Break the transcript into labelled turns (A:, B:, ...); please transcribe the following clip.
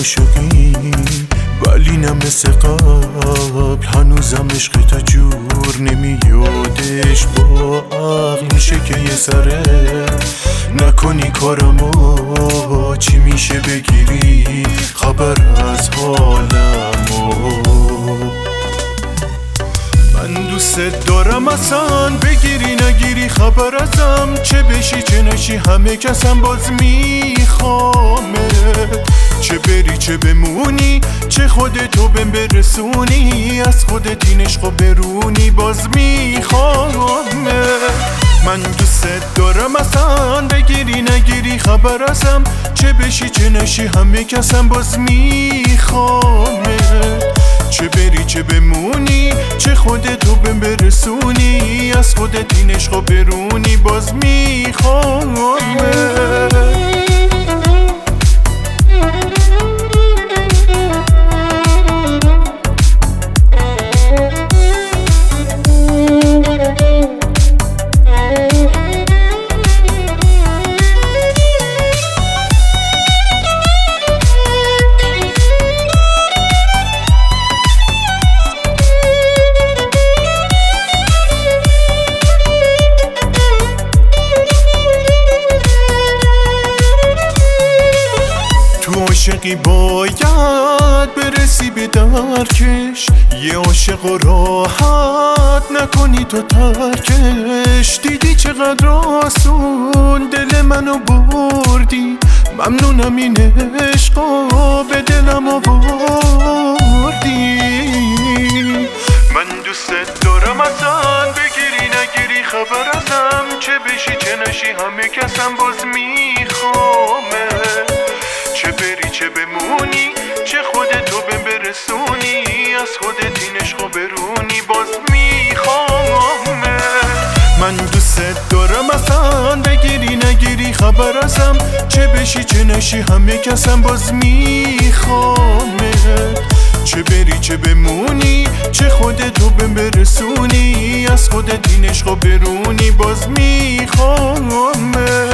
A: عاشقی ولی نه مثل قبل، هنوزم عشق تا جور نمیادش. با عقل میشه که یه سره نکنی کارمو، چی میشه بگیری خبر از حالمو. من دوست دارم اصلا بگیری نگیری خبر ازم، چه بشی چه نشی همه کسم باز میخوامه. چه بری چه بمونی چه خودتو بهم برسونی، از خودت این عشقو برونی باز میخوامه. من دوست دارم اصلا بگیری نگیری خبر ازم، چه بشی چه نشی همه کسم باز میخوامه. چه بری چه بمونی چه خودتو بهم برسونی، از خودت این عشقو برونی باز میخوامه. عاشقی باید برسی به درکش، یه عاشق و راحت نکنی تو ترکش. دیدی چقدر آسون دل منو بردی، ممنونم این عشقو به دلم آوردی. من دوست دارم ازن بگیری نگیری خبر ازم، چه بشی چه نشی همه کسم باز میخوامه. چه بری چه بمونی چه خودتو بهم برسونی، از خودت این عشقو برونی باز میخوامه. من دوست دارم اصلا بگیری نگیری خبر ازم، چه بشی چه نشی همه کسم باز میخوامه. چه بری چه بمونی چه خودتو بهم برسونی، از خودت این عشقو برونی باز میخوامه.